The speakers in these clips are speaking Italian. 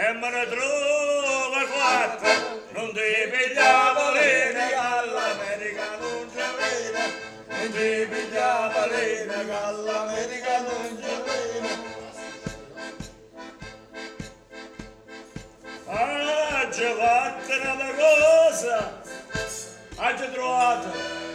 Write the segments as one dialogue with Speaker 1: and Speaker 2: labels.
Speaker 1: e me ne trova quattro, non ti pigliava lena che all'America non c'è vena, non ti pigliava lena che all'America non c'è vena. Ah, ci fatta una cosa, ha trovato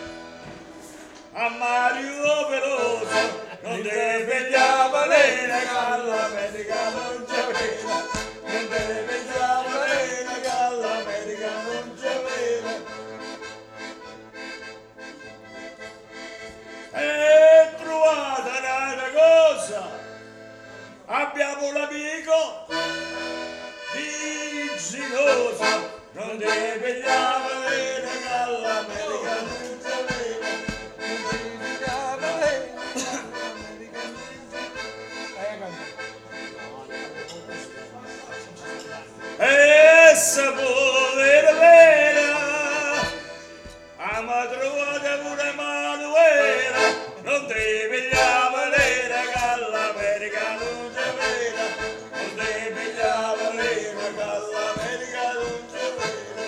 Speaker 1: a Mario Veloso, non ti pigliava lena che all'America non c'è vena, non ti pigliava lena che all'America non c'è vena. E trovata una cosa, abbiamo l'amico di Ginoso, non ti pigliava lena che all'America non c'è vena, non ti pigliava lena che all'America non c'è vena. E se povera vera, ama trovata pure Manuela, non ti pigliava lena che all'America non c'è vena, non ti pigliava lena che all'America non c'è vena.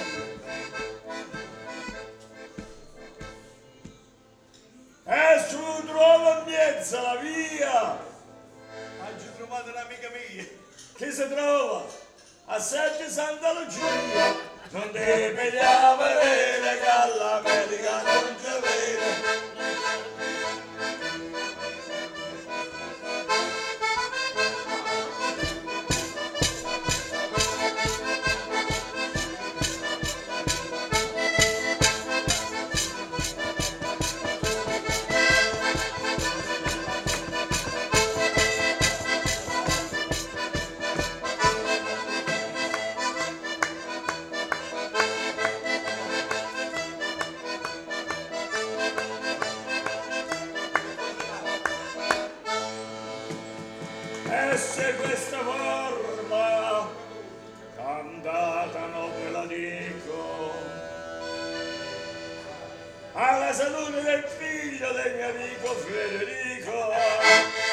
Speaker 1: E su trova in mezzo la via,
Speaker 2: Oggi ho trovato un'amica mia.
Speaker 1: che si trova a Sette Santa Lucia, non ti pigliava lena che all'America non c'è vena. E se questa forma cantata non ve la dico, alla salute del figlio del mio amico Federico,